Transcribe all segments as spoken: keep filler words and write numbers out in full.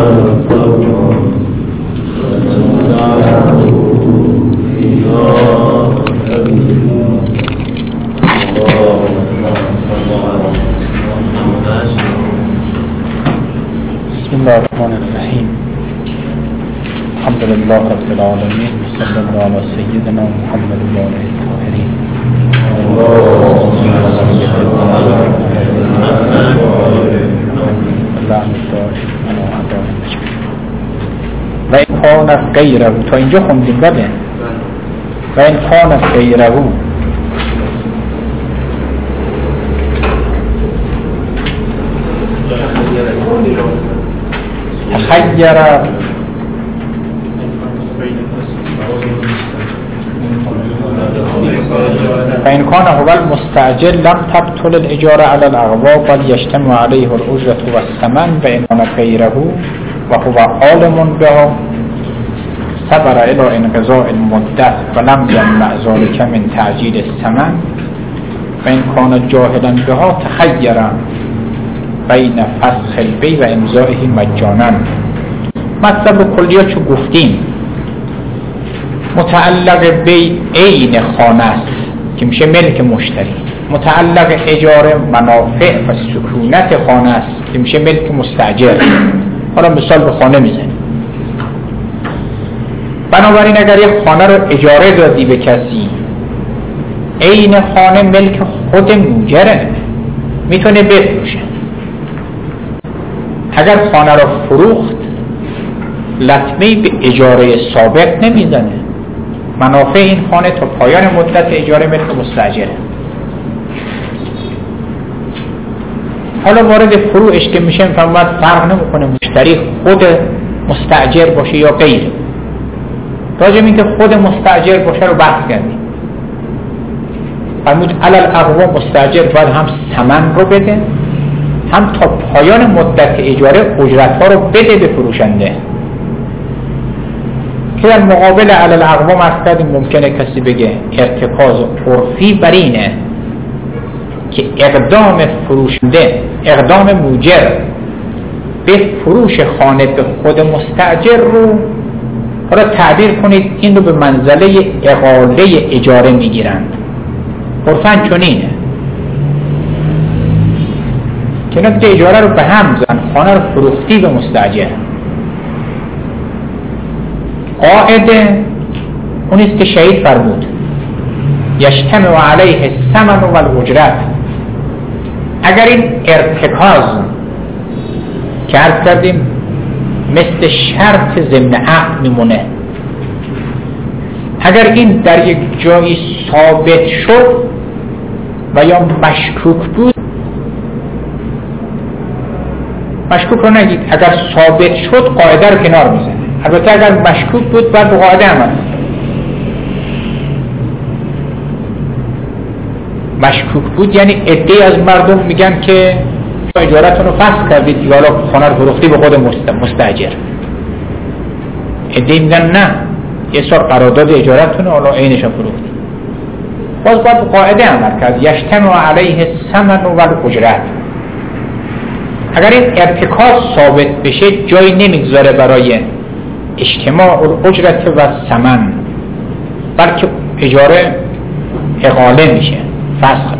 بسم الله الرحمن الرحیم. الحمد لله رب العالمین و صلی الله علی سیدنا محمد و آله الطاهرین. و این کان از غیره تا اینجا خوندیم بله. و این کان از غیره تخیر فإن كان هو المستعجل لم تبطل الإجارة على الأغواب بل يجتمع عليه الأجرة والثمن. وإن كان غيره وهو عالم به صبر إلى انقضاء المدة ولم يمنع ذلك من تعجيل الثمن. وإن كان جاهلا بها تخير بین فسخ البیع و امضائه مجانا. مطلب کلیات چو گفتیم متعلق به عین خانه است که میشه ملک مشتری، متعلق اجاره منافع و سکونت خانه است که میشه ملک مستاجر. حالا مثال به خانه میزنیم. بنابراین اگر یک خانه رو اجاره دادی به کسی، عین خانه ملک خود موجره، میتونه بفروشه. اگر خانه را فروخت لطمه‌ای به اجاره سابق نمیزنه، منافع این خانه تا پایان مدت اجاره ملک مستاجره. حالا وارد فروعش که میشه فهمت فرق نمیکنه مشتری خود مستاجر باشه یا غیر. راجع به اینکه خود مستاجر باشه رو بحث کردیم. فرمود علل اقوا مستاجر باید هم ثمن رو بده، هم تا پایان مدت اجاره اجرت‌ها رو بده به فروشنده. که در مقابل علل اقوا مقصد ممکنه کسی بگه ارتکاز عرفی بر اینه که اقدام فروشنده، اقدام موجر به فروش خانه به خود مستاجر رو حالا تعبیر کنید این رو به منزله اقاله اجاره میگیرند. عرفاً چنینه که نکته اجاره رو به هم زن، خانه رو فروختی به مستاجر. قاعده اونیست که شهید فرمود یجتمع علیه الثمن و الاجرت. اگر این ارتکاز که عرض کردیم مثل شرط ضمن عقد میمونه، اگر این در یک جایی ثابت شد و یا مشکوک بود، مشکوک رو نگید، اگر ثابت شد قاعده رو کنار میزنه. البته اگر مشکوک بود باید به قاعده عمل. مشکوک بود یعنی عده‌ای از مردم میگن که اجارتون رو فسخ کردید یا حالا خانه رو فروختی به خود مستاجر. عده‌ای میگن نه یه سال قرارداد اجارتون رو حالا عینش رو فروختی. باز باید به قاعده عمل کرد. یجتمع علیه الثمن و الاجرت. اگر این ارتکاز ثابت بشه جایی نمیگذاره برای اجتماع الاجرت و ثمن، بلکه اجاره اقاله میشه، فسخ.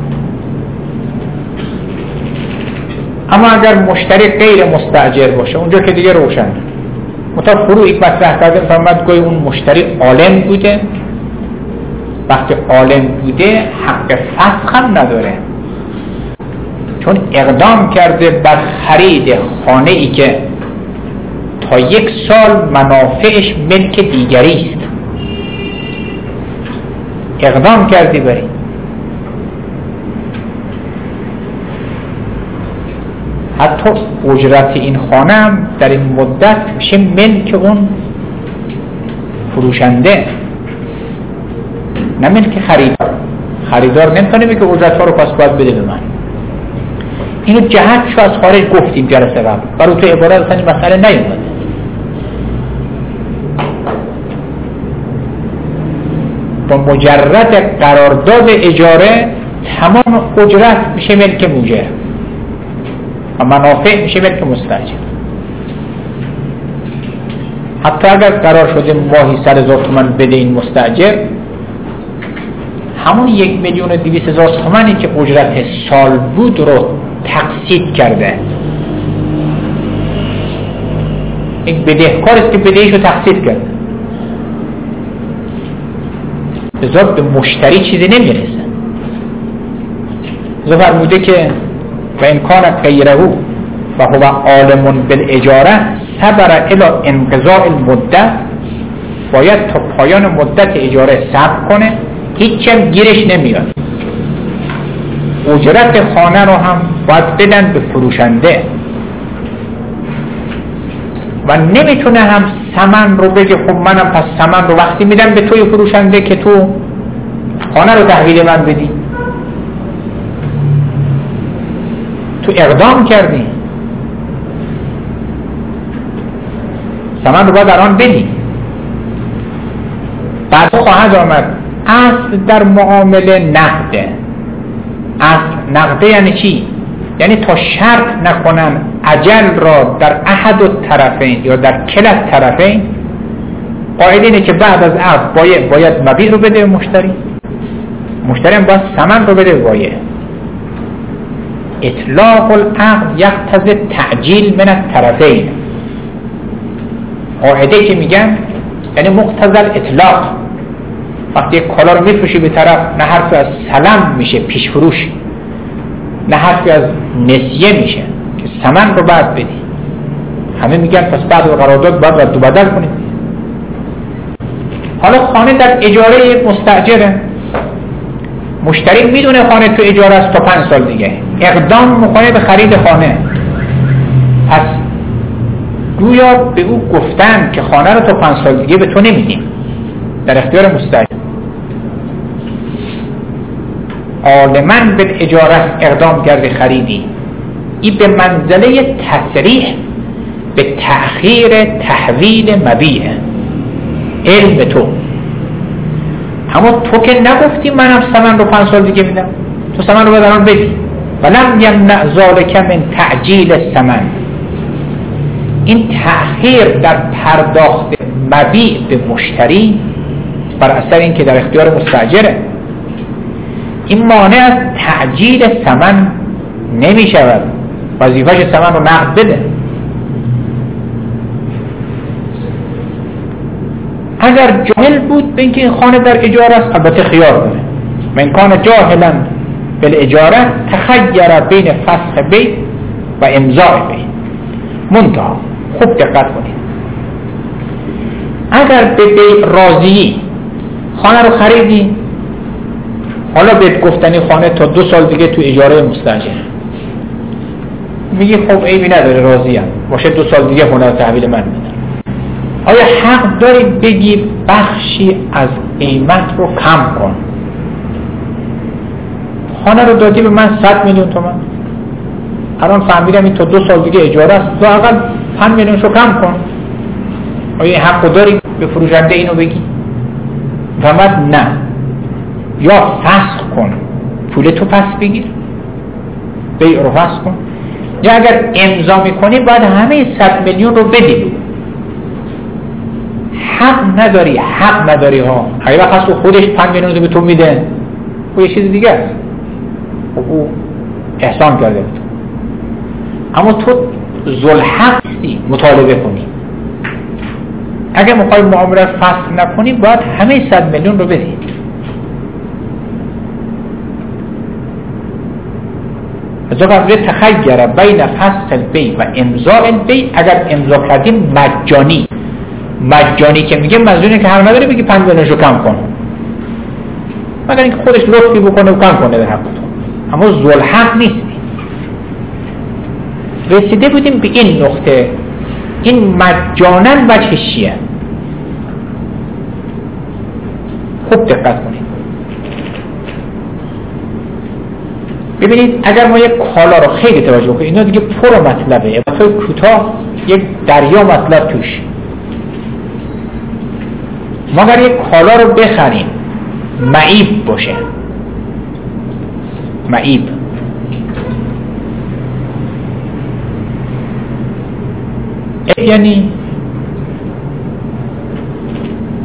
اما اگر مشتری غیر مستاجر باشه اونجا که دیگه روشن. مطابق فروع یک مطرح کردن فرمود گوی اون مشتری عالم بوده، وقتی عالم بوده حق فسخ هم نداره، چون اقدام کرده بر خرید خانه ای که تا یک سال منافعش ملک دیگری است. اقدام کردی بری. حتی اجرت این خانه هم در این مدت میشه ملک اون فروشنده، نه ملک خریدار. خریدار نمیتونه بگه اجرت ها رو پس باید بده به من. اینو جهتشو از خارج گفتیم جلسه قبل، برای تو عبارت اصلا این مسئله نیومده. با مجرد قرارداد اجاره تمام اجرت میشه ملک موجر و منافع میشه ملک مستاجر. حتی اگر قرار شده ماهی صد هزار تومان بده این مستاجر، همون یک میلیون و دویست هزار تومانی که اجرت سال بود رو تقسیط کرده. یک بدهکار است که بدهیش رو تقسیط کرده، لذا به مشتری چیزی نمیرسه. لذا فرموده که و این کان غیره و هو عالم بالاجاره صبر الی انقضاء المدت، باید تا پایان مدت اجاره صبر کنه، هیچم گیرش نمیاد. اجرت خانه رو هم باید بدن به فروشنده و نمیتونه هم ثمن رو بگه خب منم پس ثمن رو وقتی میدم به توی فروشنده که تو خانه رو تحویل من بدی. تو اقدام کردی، ثمن رو باید الان بدی. بعد خواهد آمد اصل در معامله نقده. اصل نقده یعنی چی؟ یعنی تا شرط نکنن اجل را در احد الطرفین یا در کلا الطرفین، قاعده اینه که بعد از عقد باید باید مبیع رو بده به مشتری، مشتری هم باید ثمن رو بده به بایع. اطلاق العقد یقتضی تعجیل من الطرفین. قاعده که میگن یعنی مقتضی الاطلاق. وقتی یک کالا رو میفروشی به طرف، نه حرفی از سلم میشه پیش فروش، نه حرفی از نسیه میشه که ثمن رو بعد بدی. همه میگن پس بعد قرارداد باید رد و بدل کنید. حالا خانه در اجاره یک مستاجره، مشتری میدونه خانه تو اجاره است تا پنج سال دیگه، اقدام میکنه به خرید خانه. پس گویا به او گفتن که خانه رو تا پنج سال دیگه به تو نمیدیم، در اختیار مستاجر. عالماً به اجاره اقدام کرده خریدی، این به منزله تصریح به تأخیر تحویل مبیع. علم تو، اما تو که نگفتی منم ثمن رو پنج سال دیگه میدم، تو ثمن رو بدارم بدی. ولم یمنع ذلک من تعجیل الثمن. این تأخیر در پرداخت مبیع به مشتری بر اثر این که در اختیار مستاجره، این مانع از تعجیل ثمن نمی شود. وظیفه‌ش ثمن رو نقد بده. اگر جاهل بود به اینکه این خانه در اجاره است، البته خیار داره. من کان جاهلا بالاجاره تخیر بین فسخ بیع و امضاء بیع. منتها خوب دقت کنید، اگر به بیع راضی خانه رو خریدی، حالا بهت گفتنی خانه تا دو سال دیگه تو اجاره مستاجر، میگی خب عیبی نداره راضیم باشه، دو سال دیگه خانه رو تحویل من میدن. آیا حق داری بگی بخشی از قیمت رو کم کن؟ خانه رو دادی به من صد میلیون تومان، الان فهمیدم این تا دو سال دیگه اجاره است، لااقل پنج میلیونش رو کم کن. آیا حق داری به فروشنده اینو بگی؟ فهمت نه. یا فسخ کن، پول تو پس بگیر، بیع رو فسخ کن. یا اگر امضا میکنی باید همه صد میلیون رو بدی. حق نداری، حق نداری ها. اگر وقت خودش پنج میلیون رو به تو میده، او یه چیز دیگه است، او احسان کرده بود. اما تو ذوالحق هستی مطالبه کنی. اگر میخوای معامله فسخ نکنی باید همه صد میلیون رو بدی. از قبل تخیر بین فسخ البیع و امضاء البیع. اگر امضا کردیم مجانی، مجانی که میگه منظوره که حق نداره بگی پنج میلیونشو کم کن، مگر اینکه خودش لطفی بکنه و کم کنه در حق تو، اما ذوالحق نیستی. رسیده بودیم به این نقطه، این مجانن وجهش چیه؟ خوب دقت کنید. ببینید اگر ما یک کالا رو خیلی توجه کنید، اینا دیگه پر مطلبه، وقتی کوتاه یک دریا مطلب توش. ما اگر یک کالا رو بخریم معیب باشه، معیب یعنی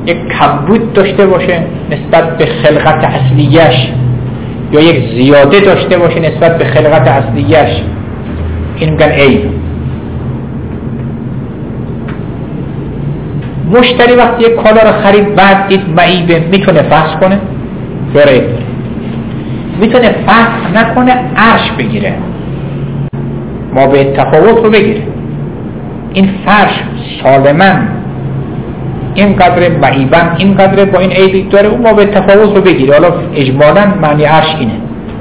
یک کمبود داشته باشه نسبت به خلقت اصلیش یا یک زیاده داشته باشه نسبت به خلقت اصلیش، این میگن عیب. مشتری وقتی یک کالا رو خرید بعد دید معیبه، میتونه فسخ کنه؟ داره میتونه فسخ نکنه، عرش بگیره، ما به تفاوت رو بگیره. این فرش سالمن اینقدر معیبن اینقدر با این عیبی داره، اون ما به تفاوت رو بگیره. حالا اجمالاً معنی عرش اینه.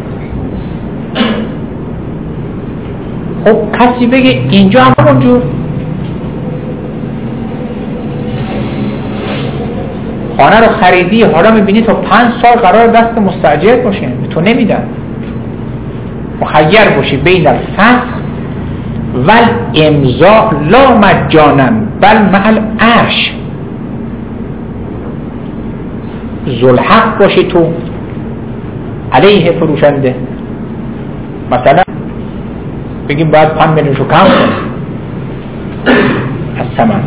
خب کسی بگه اینجا همونجور، خانه رو خریدی حالا میبینی تا پنج سال قرار دست مستاجر باشه، تو نمیدن، مخیر باشی بین الفسخ و الامضاء لا مجانا بل مع العرش. ذوالحق باشی تو علیه فروشنده، مثلا بگیم باید پنج میلیون شو کم کنی از ثمن،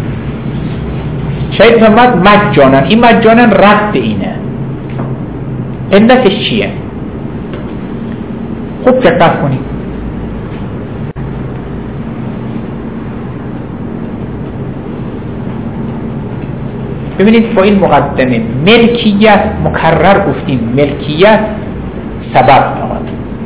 شاید فرماد مجانا، این مجانا رد اینه. علتش چیه؟ خوب دقت کنید. ببینید با این مقدمه ملکیت مکرر گفتیم، ملکیت سبب فقط.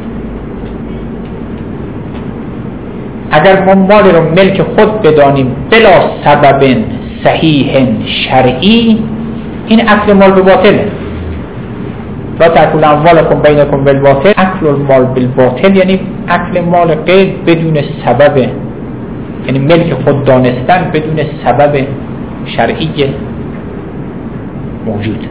اگر ما مال رو ملک خود بدانیم بلا سبب صحیح شرعی، این اکل مال به باطله. لا تأکلوا اموالکم بینکم بالباطل، اکل المال بالباطل یعنی اکل مال غیر بدون سبب، یعنی ملک خود دانستن بدون سبب شرعی موجود.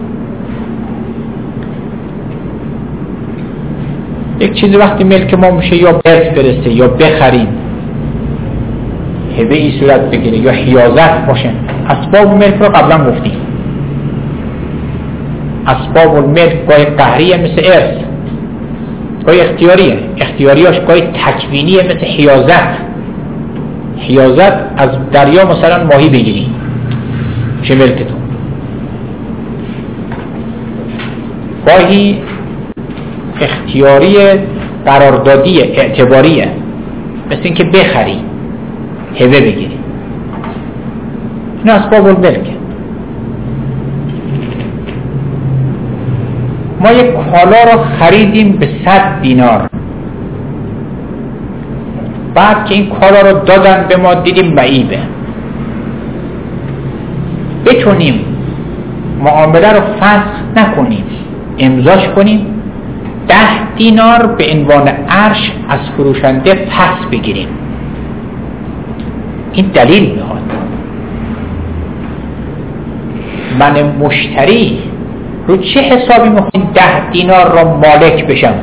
یک چیزی وقتی ملک ما میشه یا ارث برسه یا بخریم، هبه ای صورت بگیره یا حیازت باشه. اسباب ملک رو قبلا گفتیم، اسباب الملک گاهی قهریه مثل ارث، گاهی اختیاریه، اختیاریاش گاهی تکوینیه مثل حیازت. حیازت از دریا مثلا ماهی بگیری چه ملکتون، گاهی اختیاری قراردادیه، اعتباریه، مثل اینکه بخری هبه بگیری. این اسباب الملک. ما یک کالا رو خریدیم به صد دینار، بعد که این کالا رو دادن به ما دیدیم معیبه، بتونیم معامله رو فسخ نکنیم، امضاش کنیم، ده دینار به عنوان عرش از فروشنده پس بگیریم. این دلیل میخواد. من مشتری رو چه حسابی میخوام ده دینار رو مالک بشم؟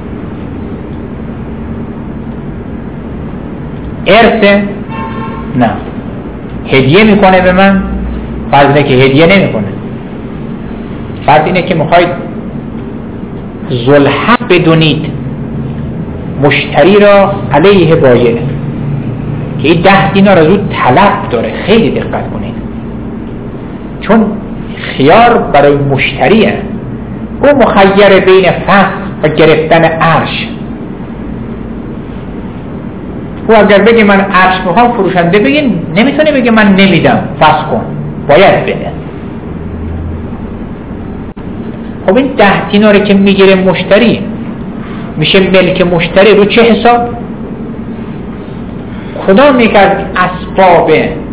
ارثه؟ نه. هدیه میکنه به من؟ فرض اینه که هدیه نمیکنه، فرض اینه که میخواید ذوالحق بدونید مشتری را علیه بایع که این ده دینار از او طلب داره. خیلی دقت کنید، چون خیار برای مشتریه، او مخیر بین فسخ و گرفتن عرش. او اگر بگه من عرش میخوام، فروشنده بگه نمیتونه بگه من نمیدم فسخ کن، باید بده. خب این ده دیناری که میگیره مشتری میشه ملک مشتری رو چه حساب؟ کدام یک از اسباب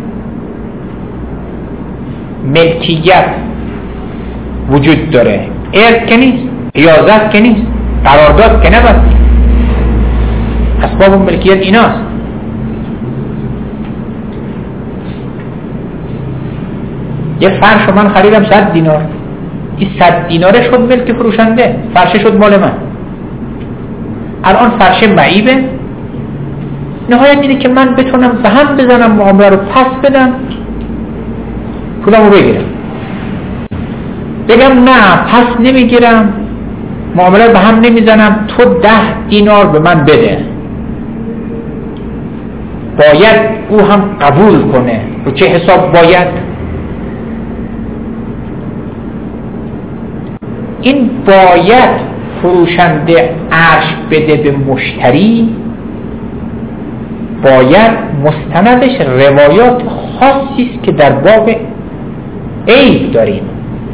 ملکیت وجود داره؟ ارث که نیست، حیازت که نیست، قرارداد که نبستی. اسباب ملکیت ایناست. یه فرش من خریدم صد دینار، این صد دیناره شد ملک فروشنده، فرشه شد مال من. الان فرشه معیبه، نهایت اینه که من بتونم به هم بزنم، معامله رو پس بدم، پولمو بگیرم. بگم نه پس نمیگیرم، معامله به هم نمیزنم، تو ده دینار به من بده. باید او هم قبول کنه. رو چه حساب باید؟ این باید فروشنده عرش بده به مشتری، باید مستندش روایات خاصی است که در باب عیب داریم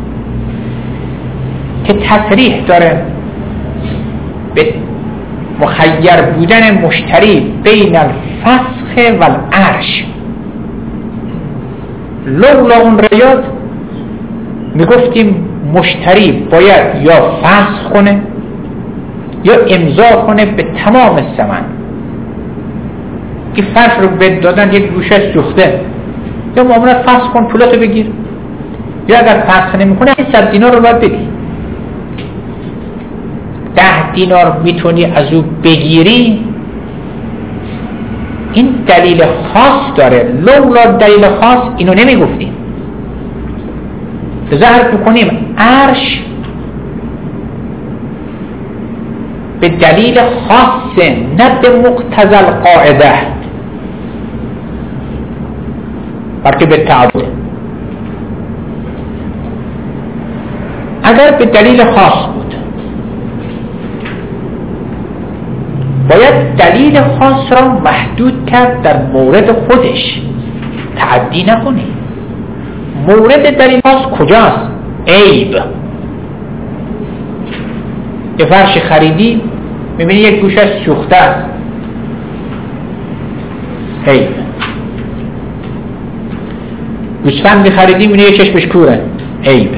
که تصریح داره به مخیر بودن مشتری بین الفسخ و العرش. لولا اون روایات میگفتیم مشتری باید یا فسخ کنه یا امضا کنه به تمام ثمن. این فرش رو بد دادن یک گوشه سوخته، یا معامله فسخ کن پولاتو بگیر، یا اگر فسخ نمیکنه این صد دینار رو باید بدی. ده دینار میتونی از او بگیری، این دلیل خاص داره. لولا دلیل خاص اینو نمیگفتیم. ظاهر بکنیم عرش به دلیل خاصه، نه به مقتضی القاعده، بلکه به تعبد. اگر به دلیل خاص بود باید دلیل خاص را محدود کرد در مورد خودش، تعدی نکنی. مورد دلیل خاص کجاست؟ عیب. یه فرش خریدی میبینی یک گوشه سوخته است، عیب. گوسفندی خریدی میبینی یه چشمش کوره، عیب.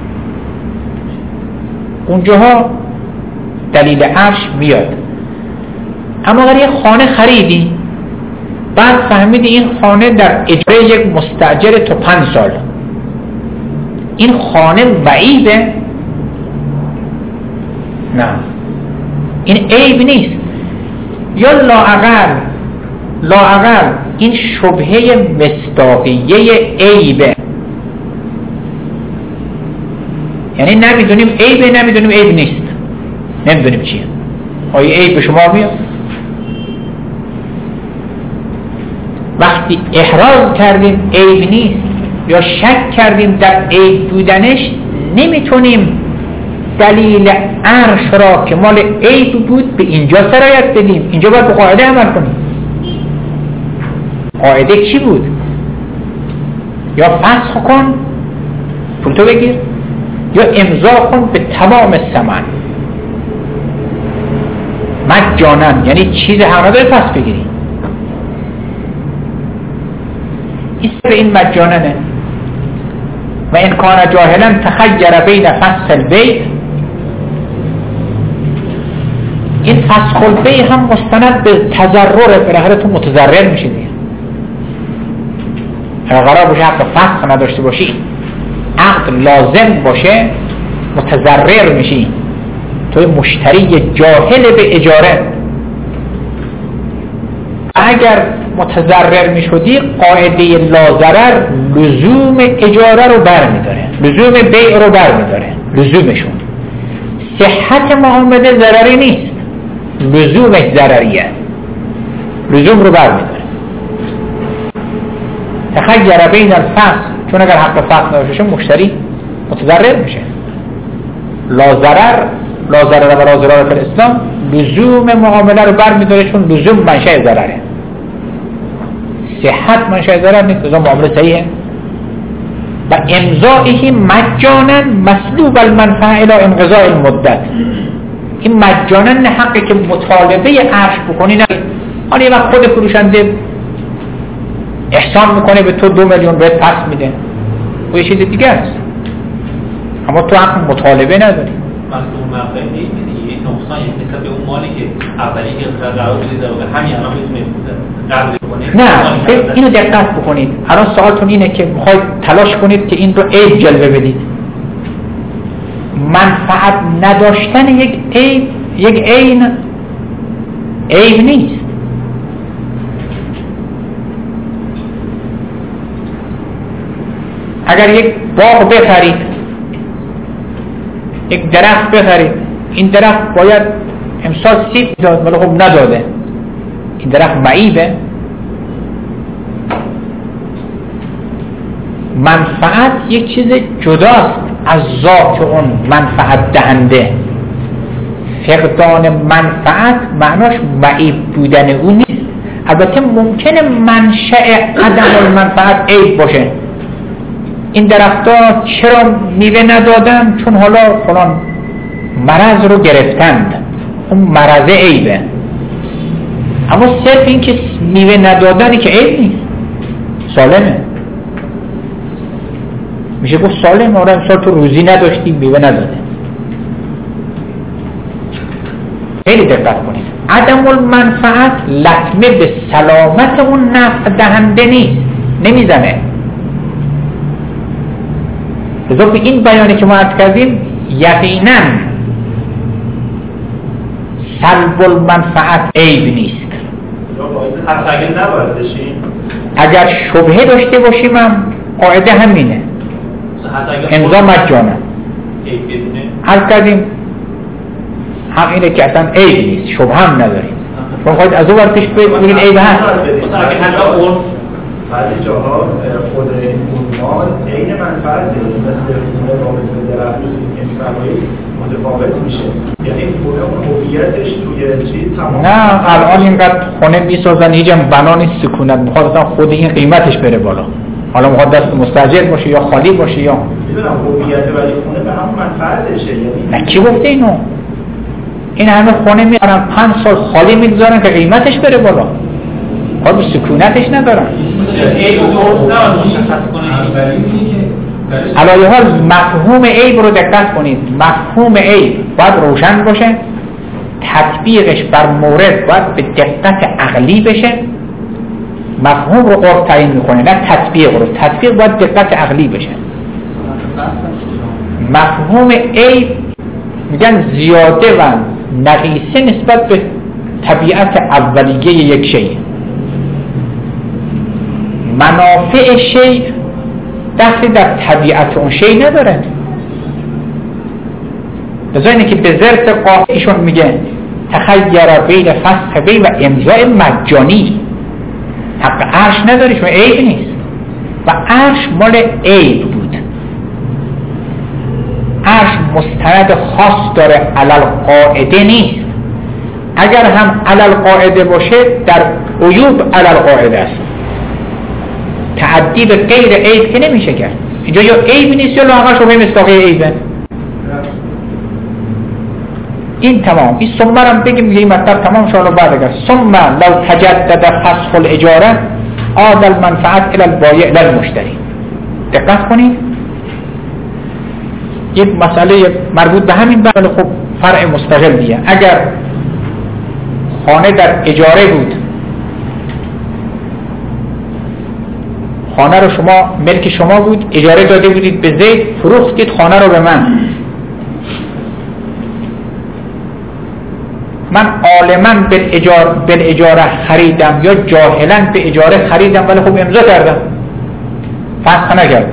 اونجاها دلیل عرش میاد. اما اگر یه خانه خریدی بعد فهمیدی این خانه در اجاره یک مستاجر تا پنج سال، این خانه وعیبه؟ نه، این عیب نیست. یا لااقل لااقل این شبهه مصداقیه عیبه، یعنی نمیدونیم عیبه نمیدونیم عیب نیست، نمیدونیم چیه. آیا عیب به شما میاد؟ وقتی احراز کردیم عیب نیست یا شک کردیم در عیب بودنش، نمیتونیم دلیل عرش را که مال عیب بود به اینجا سرایت بدیم. اینجا باید به قاعده عمل کنیم. قاعده چی بود؟ یا فسخ کن پولتو بگیر، یا امضا کن به تمام ثمن مجانا، یعنی چیز هم نداره پس بگیری. این مجاننه. و این کان جاهلا تخیر بین فسخ البیع، این فسخ البیع هم مستند به تضرر، بالاخره تو متضرر میشی دیگه. اگر قرار باشه حق فسخ نداشته باشی، عقد لازم باشه، متضرر میشی. توی مشتری جاهل به اجاره. اگر متضرر میشدی قاعده لازرر لزوم اجاره رو بر میداره، لزوم بیع رو بر میداره. لزومشون صحت معامله ضرری نیست، لزومش ضرریه، لزوم رو بر میداره. تخیر بین الفسخ، چون اگر حق فسخ نداشته مشتری متضرر میشه. لازرر لازرر و لازرر فی الاسلام لزوم معامله رو بر میداره، چون لزوم منشأ ضرره. صحت منشأ ضرر نیست، لزوم معامله صحیحه. و امضائه مجانا مسلوب المنفعه الى انقضاء المدت. این مجانا حقی که مطالبه عرش بکنی نه. حالا یه وقت خود فروشنده احسان میکنه به تو دو میلیون بهت پس میده، و یه چیز دیگه است، اما تو حق مطالبه نداری. مصدوم منفعه دیگه نقصان نسبت به اون مالی که اولی که قرار بوده در واقع همین الان میتونه قبض کنه. نه، اینو دقت بکنید. الان سوالتون اینه که میخواید تلاش کنید که این رو عیب جلوه بدید. منفعت نداشتن یک عیب، یک عین عیب نیست. اگر یک باغ بخرید، یک درخت بخرید، این درخت باید امسال سیب داد ولی خب نداده، این درخت معیبه. منفعت یک چیز جداست، از ذات اون منفعت دهنده. فقدان منفعت معناش معیب بودن اون نیست. البته ممکنه منشأ عدم المنفعت عیب باشه. این درخت‌ها چرا میوه ندادن؟ چون حالا فلان مرض رو گرفتند، اون مرض عیبه. اما صرف این که میوه ندادنی که عیب نیست، سالمه. میشه گفت سالم. آره امسال تو روزی نداشتی میوه نداده. خیلی دقت کنید. عدم المنفعت لطمه به سلامت اون نفع دهنده نیست، نمیزنه. لذا به این بیانی که ما عرض کردیم یقینا سلب المنفعت عیب نیست. اگر شبهه داشته باشیم هم قاعده همینه، امضا مجانه. عرض کردیم حق اینه که اصلا عیب نیست، شبه هم نداریم. شما خواهید از او ورتش بگید عیب هست. بعضی جاها خود اون مال عین منفعته، مثل خونه رابط به درختوز که میفرمایید متفاوت میشه. یعنی خونه اون هویتش توی چیز تمام. نه الان اینقدر خونه میسازن هیچم بنا نیست سکونت، میخواد اصلا خود این قیمتش بره بالا. حالا میخواد دست مستاجر باشه یا خالی باشه یا میدونم هویت، ولی خونه به همون منفعتشه. یعنی نه کی گفته اینو؟ این همه خونه میارن پنج سال خالی میگذارن که قیمتش بره بالا. خب سکونتش ندارن. علاوه حال مفهوم عیب رو دقت کنید. مفهوم عیب باید روشن باشه، تطبیقش بر مورد باید به دقت عقلی بشه. مفهوم رو عرف تعیین میکنه نه تطبیق رو. تطبیق باید دقت عقلی بشه. مفهوم عیب میگن زیاده و نقیصه نسبت به طبیعت اولیه یک شی. منافع شی دخلی در طبیعت اون شی نداره. لذا اینه که به ظرف قاف ایشون میگه تخیر بین فسخ بی و امضاء مجانی. حق عرش نداره، شما عیب نیست و عرش مال عیب بود. عرش مستند خاص داره، علل قاعده نیست. اگر هم علل قاعده باشه در عیوب علل قاعده است. تعدی به غیر عیب که نمیشه کرد. اینجا یا عیب نیست یا لااقل شبهه مصداقی عیبه. این تمام. این ثم هم بگیم یه مطلب تمام شالا بعد اگر ثم لو تجدد فسخ الاجاره عاد المنفعت الى البایع لا المشتری. دقت کنید یک مسئله مربوط به همین بحث خب فرع مستقل دیگه. اگر خانه در اجاره بود، خانه رو شما ملک شما بود، اجاره داده بودید به زید، فروختید خانه رو به من. من عالماً بالاجاره بالاجاره خریدم یا جاهلاً به اجاره خریدم ولی خب امضا کردم، فسخ نکردم.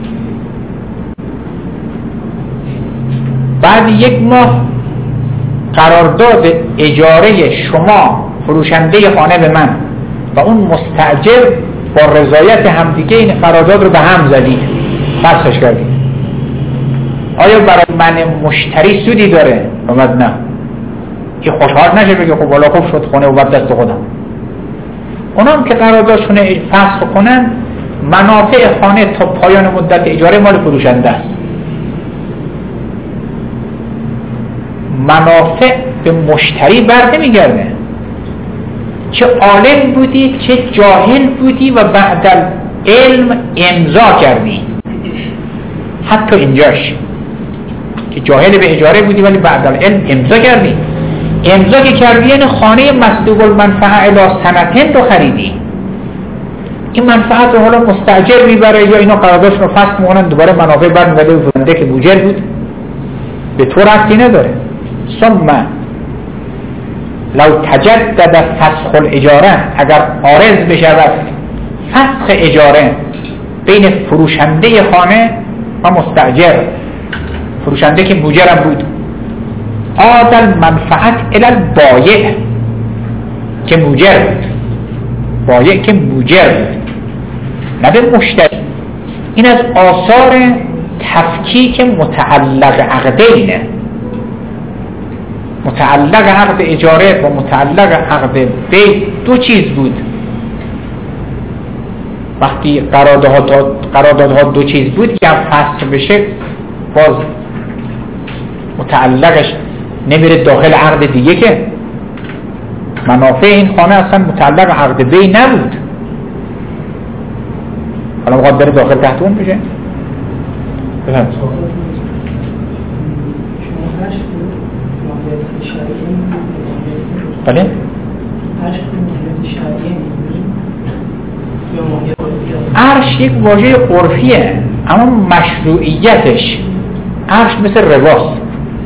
بعد یک ماه قرارداد اجاره شما فروشنده خانه به من و اون مستاجر با رضایت همدیگه این قرارداد رو به هم زدید، فسخش کردید. آیا برای من مشتری سودی داره؟ اومد نه. که خوشحال نشه بگه خب والا خوب شد خونه و بعد دست خودم. اونام که قراردادشون فسخ کنن منافع خانه تا پایان مدت اجاره مال فروشنده است. منافع به مشتری بر نمیگرده. چه عالم بودی چه جاهل بودی و بعد علم امضا کردی. حتی اینجاش که جاهل به اجاره بودی ولی بعد علم امضا کردی. امضا که کردی یعنی خانه مسلوب المنفعه الی سنتین رو خریدی. این منفعت رو حالا مستاجر میبره یا اینا قراردادشون رو فسخ میکنن، دوباره منافع برمیگرده به فروشنده که بوجر بود، به تو ربطی نداره. ثم لو تجدد فسخ الاجاره، اگر عارض بشود فسخ اجاره بین فروشنده خانه و مستاجر، فروشنده که بوجرم بود، عاد المنفعت الی البایع که بوجر بود، بایع که بوجر بود نه به مشتری. این از آثار تفکیک متعلق عقدینه. متعلق عقد اجاره و متعلق عقد بیع دو چیز بود. وقتی قراردادها قراردادها دو چیز بود که فصل بشه باز متعلقش نمیره داخل عقد دیگه که منافع این خانه اصلا متعلق عقد بیع نبود، حالا میخواد بره داخل تحت اون بشه. بفهم بله؟ عرش یک واژه عرفیه اما مشروعیتش، عرش مثل رباست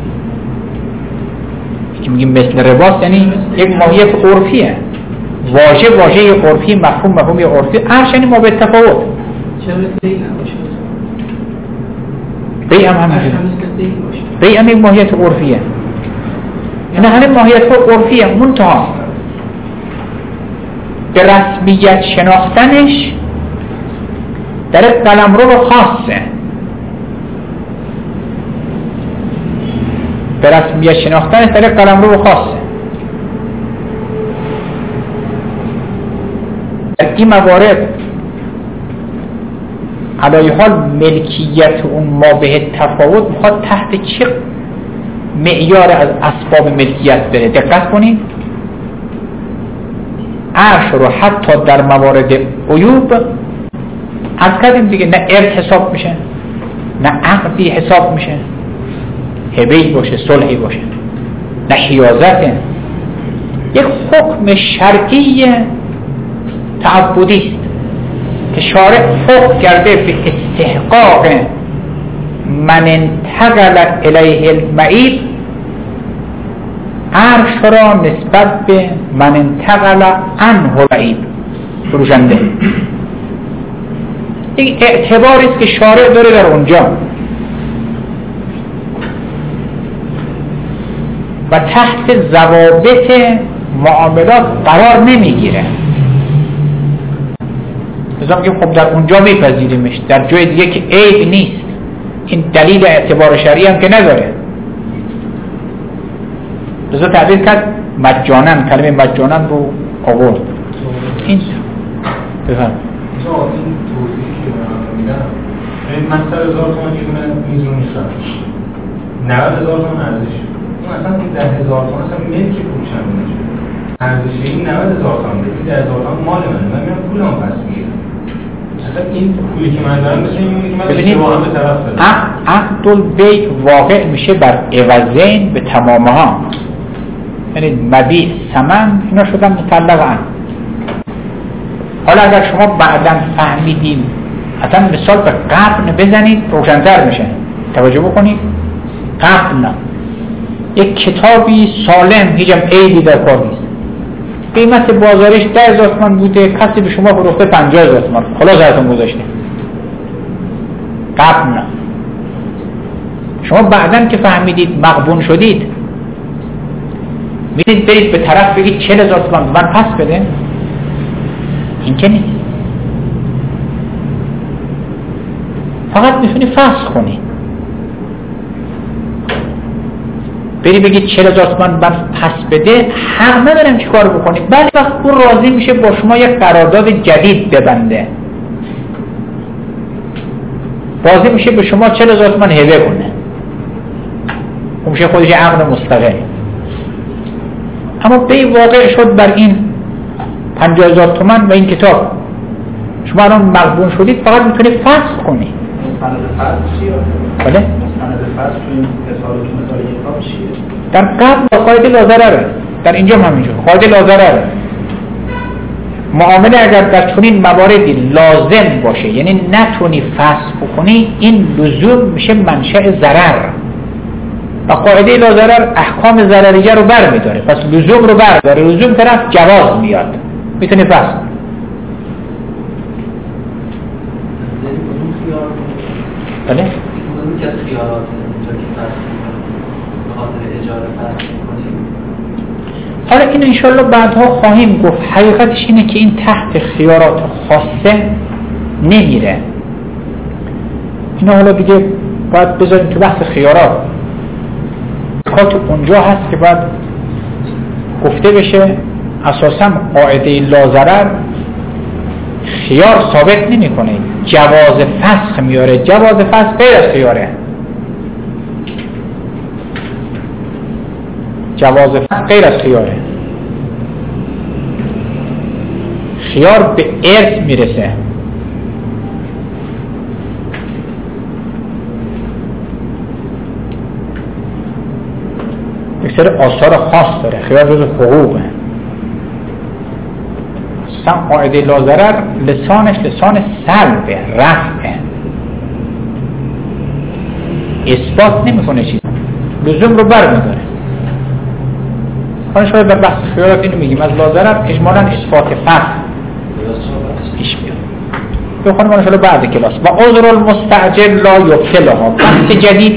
که میگیم مثل رباست یعنی یک ماهیت عرفیه، واژه واژه عرفی، مفهوم مفهوم عرفی. عرش یعنی ما به تفاوت. چرا بیع نباشه؟ بیع هم همینجوره. بیع هم یک ماهیت عرفیه. اینا همه ماهیت ها عرفیه، منتها به رسمیت شناختنش در قلمرو خاصه. به رسمیت شناختنش در قلمرو خاصه. در این موارد علای حال ملکیت اون ما به تفاوت میخواد تحت چه معیار از اسباب ملکیت بره. دقت کنید عرش رو حتی در موارد عیوب از کردیم دیگه، نه ارث حساب میشه، نه عقدی حساب میشه، هبه‌ای باشه، صلحی باشه، نه حیازته، یک حکم شرعی تعبدی است که شارع حکم کرده به استحقاق من انتقل الیه المعیب عرش را نسبت به من انتقل عنه العیب فروشنده. این اعتباری است که شارع داره در اونجا و تحت ضوابط معاملات قرار نمیگیره. لذا میگم خب در اونجا میپذیریمش، در جای دیگه که عیب نیست. این دلیل اعتبار شرعی هم که نداره. لذا تعبیر کرد مجانن، کلمه مجانن رو آورد. این بفهم این توضیحی که من میدم من سر هزار تومن یه دونه میز رو میخرم، نود هزار تومن ارزش، اون اصلا این ده هزار تومن اصلا ملکی فروشنده نشه، ارزش این نود هزار تومن بود، این ده هزار تومن مال منه، من میام پولمو پس میگیرم. اصلا این پولی که من دارم مثل این که من اشتباها به طرف دارم. عقد البیع واقع میشه بر عوضین به تمامها، یعنی مبیع ثمن اینا شدن مطلق هم. حالا اگر شما بعداً فهمیدیم اصلا مثال به قبن بزنید روشن‌تر میشه. توجه بکنید قبن یک کتابی سالم هیچ هم عیبی در کار نیست، قیمت بازارش ده هزار تومان بوده، کسی به شما فروخته پنجاه هزار تومان، خلاص ازتون گذاشته. قبن شما بعداً که فهمیدید مغبون شدید میرید برید به طرف بگید چهل هزار تومان من پس بده، این که نیست. فقط میتونی فسخ کنی، بری بگید چهل هزار تومان من پس بده، حق ندارم چی کار بکنی. بعد وقت اون راضی میشه با شما یک قرارداد جدید ببنده، راضی میشه به شما چهل هزار تومان هبه کنه، اون میشه خودش عقد مستقل. اما بی واقع شد بر این پنجاه هزار تومان و این کتاب، شما الان مغبون شدید، فقط میتونید فسخ کنی. مستند فسخ چیه؟ بله؟ مستند فسخ توی مثال مثال کتاب چیه؟ در قبل قاعده لازرره، در اینجا هم همینجور قاعده لازرره. معامله اگر در چنین مواردی لازم باشه، یعنی نتونی فسخ کنی، این لزوم میشه منشأ ضرر و قاعده لازرر احکام ضرریه رو بر میداره، پس لزوم رو بر داره، لزوم طرف جواز میاد، میتونی فسخ. بله؟ کدوم که از خیارات اینجا که فسخ به خاطر اجاره فسخ کنیم؟ حالا این انشالله بعدها خواهیم گفت. حقیقتش اینه که این تحت خیارات خاصه نمیره. اینا حالا دیگه باید بذاریم تو بحث خیارات. تو اونجا هست که باید گفته بشه اساسا قاعده لاضرر خیار ثابت نمی کنه، جواز فسخ میاره. جواز فسخ غیر از خیاره. جواز فسخ غیر از خیاره. خیار به ارث میرسه. یک سری آثار خاص داره. خیار جز حقوقه. اصلا قاعده لاضرر لسانش لسان سلبه، رفعه، اثبات نمیکنه چیز، لزوم رو بر میداره. حالا شاید در بحث خیارات اینو میگیم از لاضرر اجمالا اثبات فسخ پیش بیاد. بخونیم ان شاءالله بعد کلاس. و عذر المستعجل لا یبطلها. بحث جدید،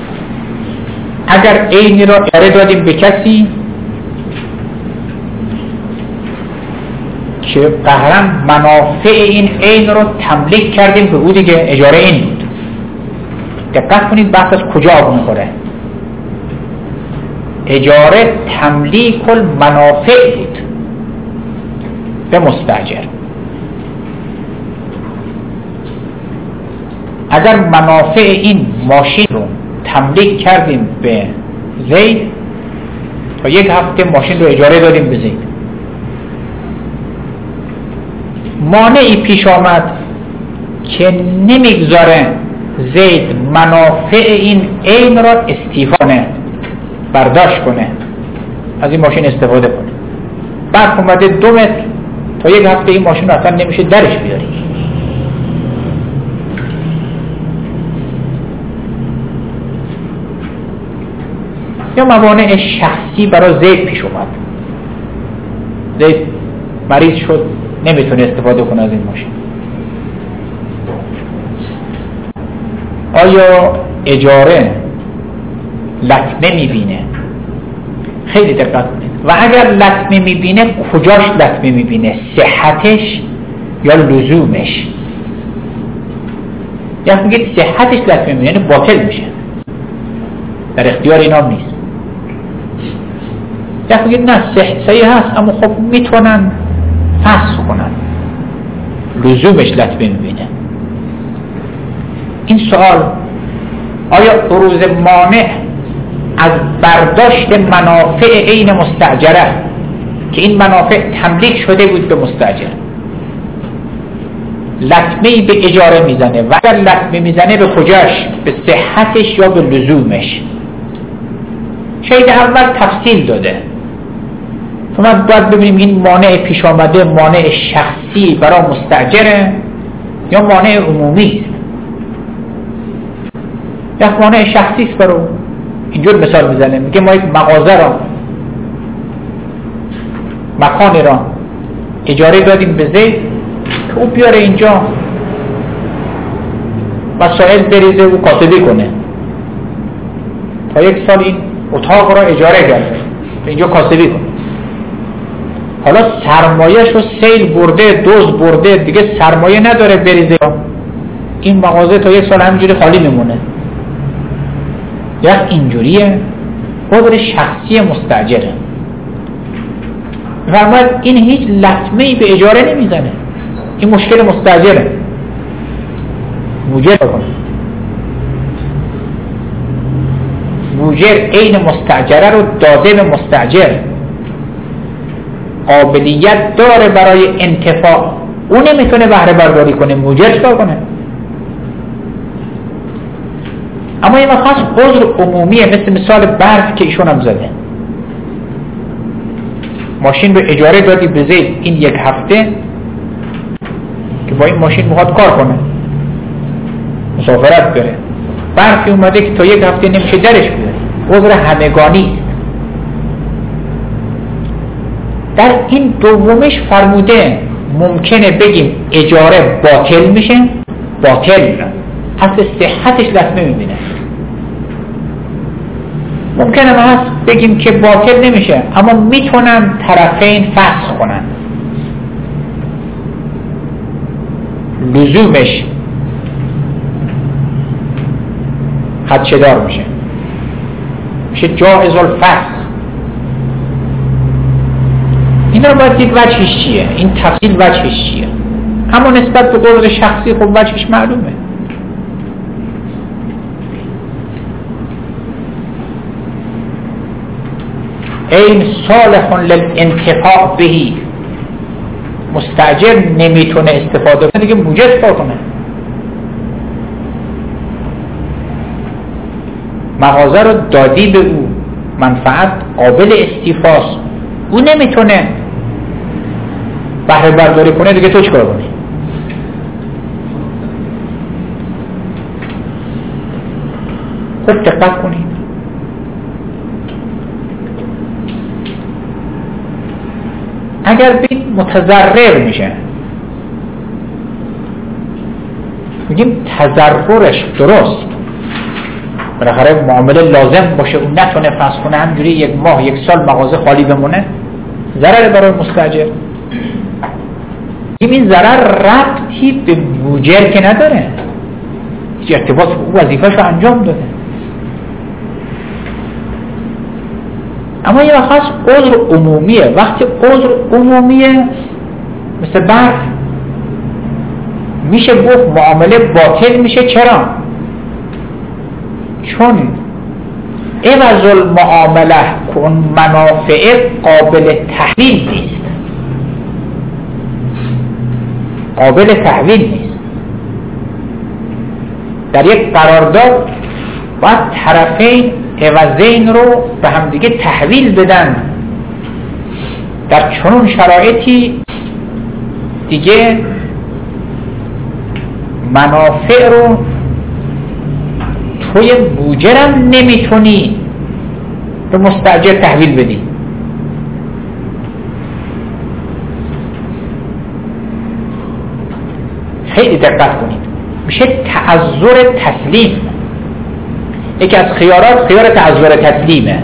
اگر عینی را اجاره دادیم به کسی که قهرا منافع این عین رو تملیک کردیم به او، دیگه اجاره این بود. دقت کنید بحث از کجا آب میخوره. اجاره تملیک المنافع بود به مستاجر. اگر منافع این ماشین رو تملیک کردیم به زید، تا یک هفته ماشین رو اجاره دادیم به زید، مانعی پیش آمد که نمیگذاره زید منافع این عین را استیفا کنه، برداشت کنه، از این ماشین استفاده کنه. بعد اومده دو متر تا یک هفته این ماشین رو اصلا نمیشه درش بیاری. یا موانع شخصی برای زید پیش اومد. زید مریض شد، نمیتونه استفاده کنه از این ماشین. آیا اجاره لطمه میبینه؟ خیلی دقت کنید. و اگر لطمه میبینه کجاش لطمه میبینه؟ صحتش یا لزومش؟ یا میگید صحتش لطمه میبینه، یعنی باطل میشه، در اختیار اینا نیست. یا میگید نه صحیح هست اما خب میتونن فسخ کنن، لزومش لطمه میبینه. این سوال آیا عروض مانع از برداشت منافع عین مستاجره که این منافع تملیک شده بود به مستاجر، لطمه‌ای به اجاره میزنه و اگر لطمه میزنه به کجاش؟ به صحتش یا به لزومش؟ شاید اول تفصیل داده، ما باید ببینیم این مانع پیش آمده مانع شخصی برای مستاجره یا مانع عمومی است. یا مانع شخصی است برای اینجور مثال میزنه، میگه ما یک مغازه را، مکانی را اجاره دادیم به زید که او بیاره اینجا مسائل بریزه و کاسبی کنه. تا یک سال این اتاق را اجاره کرده اینجا کاسبی کنه. حالا سرمایه‌اش رو سیل برده، دوز برده، دیگه سرمایه نداره بریزه. این مغازه تا یک سال همینجوری خالی میمونه. یا اینجوریه قدر شخصی مستاجره. فرماید این هیچ لطمه‌ای به اجاره نمیزنه، این مشکل مستاجره. موجر کنه، موجر عین مستاجره رو داده به مستاجر، قابلیت داره برای انتفاع، اون نمیتونه بهره برداری کنه، موجر چیکار کنه؟ اما این خاص عذر عمومیه، مثل مثال برف که ایشون هم زده. ماشین رو اجاره دادی به زید این یک هفته که با این ماشین میخواد کار کنه، مسافرت بره، برفی اومده که تا یک هفته نمیشه درش بیاری، عذر همگانی. در این دومش فرموده ممکنه بگیم اجاره باطل میشه، باطل اصل صحتش لطمه میبینه. ممکنه هست بگیم که باطل نمیشه اما میتونن طرفین فسخ کنن، لزومش خدشه دار میشه، میشه جائز الفسخ. این رو باید دید وجهش چیه، این تفصیل وجهش چیه. اما نسبت به قدر شخصی خب وجهش معلومه. این صالح للانتفاع بهی، مستاجر نمیتونه استفاده کنه دیگه، موجب کنه. مغازه رو دادی به او، منفعت قابل استیفاست، او نمیتونه بهره برداری کنه دیگه، تو چیکار کنی؟ خوب دقت کنید. اگر بید متضرر میشه، میگیم تضررش درست، بالاخره معامله لازم باشه اون نتونه فرض کنه همجوری یک ماه یک سال مغازه خالی بمونه، ضرر برای مستاجر. این ضرر ربطی به بوجر که نداره، هیچ ارتباط او وظیفه‌شو انجام داده. اما یه وقت عذر عمومیه. وقتی عذر عمومیه مثل برق، میشه گفت معامله باطل میشه. چرا؟ چون عوض المعامله کن منافع قابل تحویل نیست، قابل تحویل نیست. در یک قرارداد باید طرفین عوضین رو به همدیگه تحویل بدن. در چنون شرایطی دیگه منافع رو توی بوجرم نمیتونی به مستاجر تحویل بدی. خیلی دقت کنید. میشه تعذر تسلیم. یکی از خیارات خیار تعذر تسلیمه.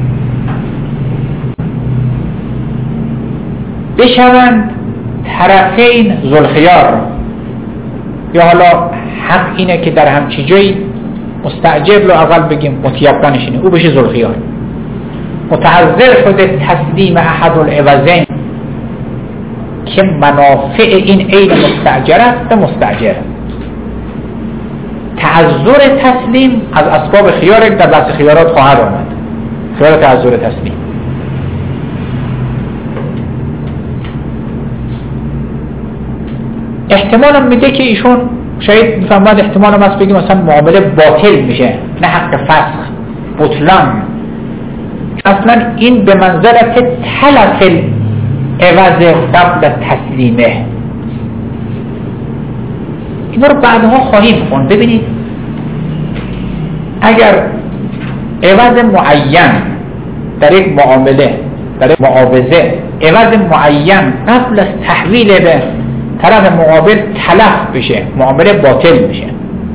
بشوند طرفین ذوالخیار، یا حالا حق اینه که در همچی جایی مستاجر رو اول بگیم متیقنش اینه، او بشه ذوالخیار، متعذر شده تسلیم احد العوضین که منافع این عین مستاجر است به مستاجر. تعذر تسلیم از اسباب خیار در بحث خیارات خواهد آمد. خیار تعذر تسلیم احتمال هم میده که ایشون شاید میفهمد، احتمال هم هست بگیم مثلا معامله باطل میشه، نه حق فسخ، بطلان. اصلا این به منزلت تلف عوض قبل تسلیمه. اینا رو بعدها خواهیم خوند. ببینید اگر عوض معین در یک معامله، در یک معاوضه، عوض معین قبل از تحویل به طرف مقابل تلف بشه، معامله باطل میشه.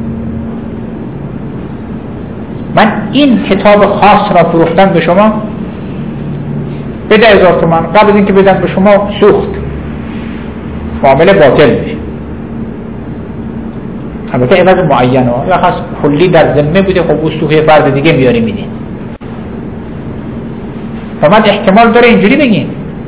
من این کتاب خاص را فروختم به شما به ده هزار تومان، قبل از اینکه بدم به شما سوخت، معامله باطل میشه. البته عوض معین ها یا خاص کلی در ذمه بوده، خب او سوخه فرد دیگه میاری میدین. فمد احتمال داره اینجوری بگین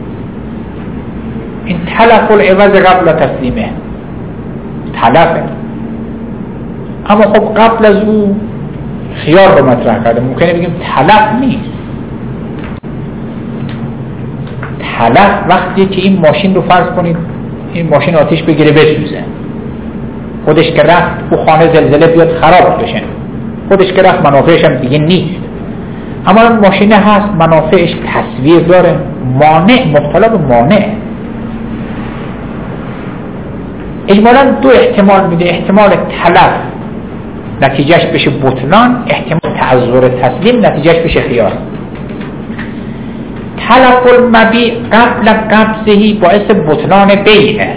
این تلف العوض قبل تسلیمه، تلفه. اما خب قبل از او خیار رو مطرح کرده، ممکنه بگیم تلف نیست. تلف وقتی که این ماشین رو فرض کنید این ماشین آتیش بگیره بسوزه، خودش که رفت او خانه زلزله بیاد خراب بشه، خودش که رفت منافعش هم دیگه نیست. اما این ماشینه هست، منافعش تصویر داره، مانع، مبتلا به مانع. اجمالا دو احتمال میده، احتمال تلف نتیجهش بشه بطلان، احتمال تعذر تسلیم نتیجهش بشه خیار. تلف المبیع قبل قبضهی باعث بطلان بیعه.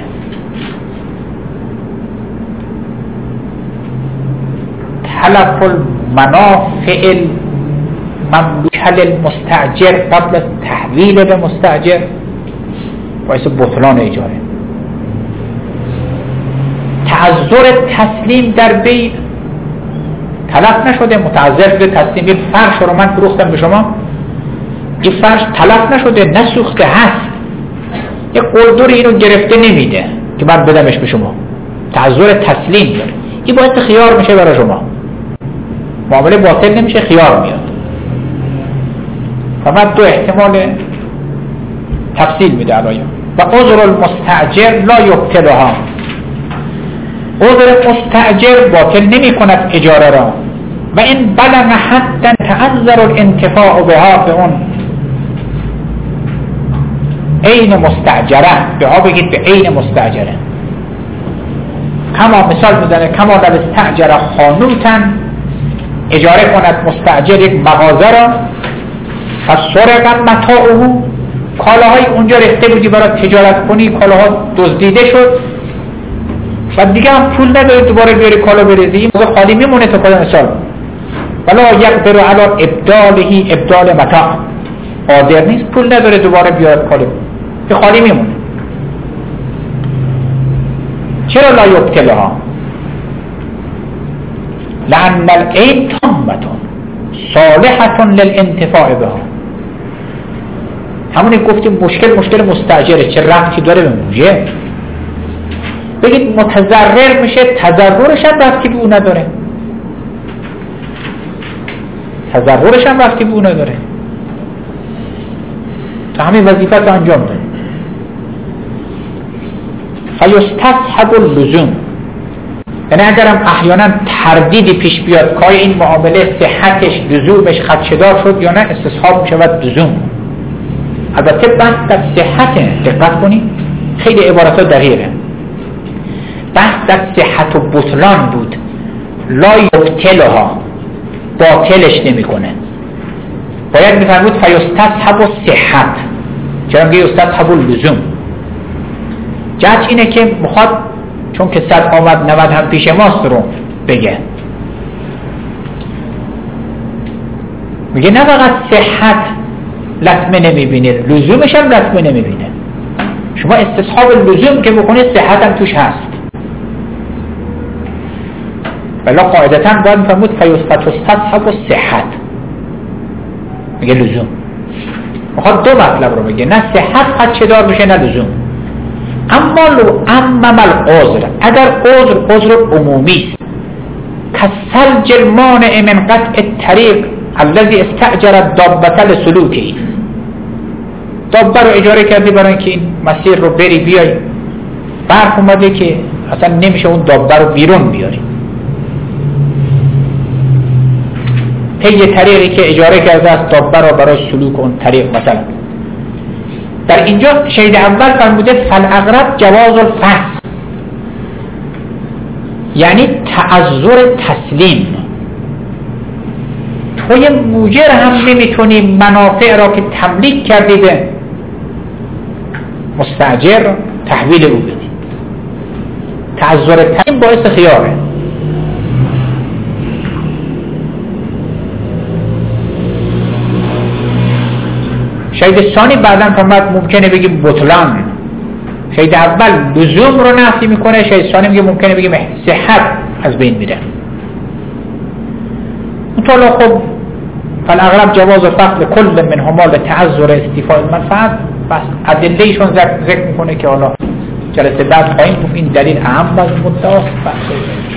تلف المنافع المملوکه للمستاجر قبل تحویل به مستاجر باعث بطلان اجاره. تعذر تسلیم در بیع، تلف نشده، متعذر شده، تسلیم. یه فرش رو من فروختم به شما، این فرش تلف نشده، نسوخته، هست. یه قلدر اینو گرفته نمیده که بعد بدمش به شما، تعذر تسلیم داره. این باید خیار میشه برای شما، معامله باطل نمیشه، خیار میاد. فقط دو احتمال تفصیل میده علایه. و عذر المستأجر لا یبطلها، عذر مستأجر باطل نمی کند اجاره را. و این بلغ حتى تعذر الانتفاع بها، به اون عین مستأجره، به ها بگید به عین مستأجره. کما مثال میزنه کما لو استأجر خانوتا، اجاره کند مستأجر یک مغازه را، فسرق متاعه، کالاهای اونجا ریخته بودی برای تجارت کنی، کالاها دزدیده شد و دیگه هم پول نداری دوباره بیاری کالا بریزی، این موضوع خالی میمونه. تا کلا مثال ولا یقدر علی ابداله ابدال متاع، قادر نیست پول نداره دوباره بیاد کالا، به خالی میمونه. چرا لا یبطلها؟ لأن العین تامة صالحة للانتفاع بها. همونی گفتیم مشکل مشکل مستأجره، چه ربطی داره به موجه؟ بگید متضرر میشه، تضررش هم ربطی به اون نداره، تضررش هم ربطی به اون نداره، تا همین وظیفت انجام داره. فیستصحب اللزوم، یعنی اگرم احیانا تردیدی پیش بیاد که این معامله صحتش لزومش خدشه‌دار شد یا نه، استصحاب میشود لزوم. البته بحث در صحته، دقت کنید خیلی عبارت ها دقیقه. بحث در صحت و بطلان بود، لا یبطلها، باطلش نمی کنه. باید میفرمود فیستصحب الصحت، چرا میگه یستصحب اللزوم؟ جهت اینه که میخواد چون که صد آمد نود هم پیش ماست رو بگه. میگه نه فقط صحت لطمه نمیبینه، لزومش هم لطمه نمیبینه. شما استصحاب اللزوم که بکنید صحت هم توش هست، ولی قاعدتا باید میفرمود فیستصحب الصحت، میگه لزوم. میخواد دو مطلب رو بگه، نه صحت خدشه دار بشه نه لزوم. اما لو امم العذر، اگر عذر عذر عمومی کالثلج المانع من قطع الطریق الذي استأجر الدابة لسلوکه، دابه رو اجاره کردی برای اینکه این مسیر رو بری بیای، برق اومده که اصلا نمیشه اون دابه رو بیرون بیاری، طی طریقی که اجاره کرده است دابه رو برای سلوک اون طریق. مثلا در اینجا شهید اول فرموده فالاقرب جواز الفحص، یعنی تعذر تسلیم. توی موجر هم نمیتونی منافع را که تملیک کردی به مستأجر تحویل او بدی. تعذر تسلیم باعث خیاره. شهید ثانی بعداً فرمود ممکنه بگی بطلان. شهید اول لزوم رو نفی میکنه، شهید ثانی میگه ممکنه بگی صحت از بین میره. اونطور خب فالاغلب جواز فقد کل منهما لتعذر استیفاء المنفعت، بس ادلهشون ذکر میکنه که حالا جلسه بعد خواهیم گفت این دلیل اهم از مدعاست.